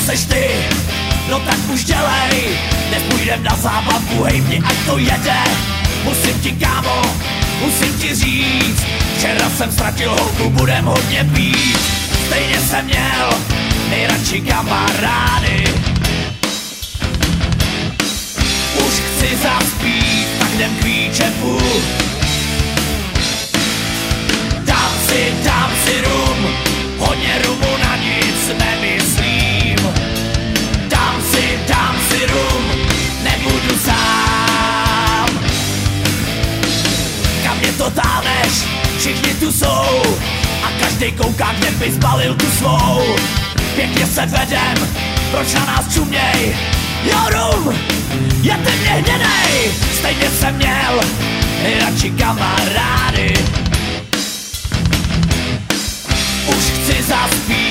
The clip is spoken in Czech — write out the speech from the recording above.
seš ty, no tak už dělej. Dnes půjdem na zábavu, hej mě ať to jede. Musím ti kámo, musím ti říct, včera jsem ztratil holku, budem hodně pít. Stejně jsem měl nejradši kamarády. Už chci zaspít, tak jdem k výčepu. Dám si rum, hodně rumu na nic nemyslím. Dám si rum, nebudu sám. Kam mě to táhneš, všichni tu jsou a každej kouká, kde by zbalil tu svou. Pěkně se vedem, proč na nás čuměj? Jo rum, je temně hněnej, stejně jsem měl radši kamarády. Už chci zaspít,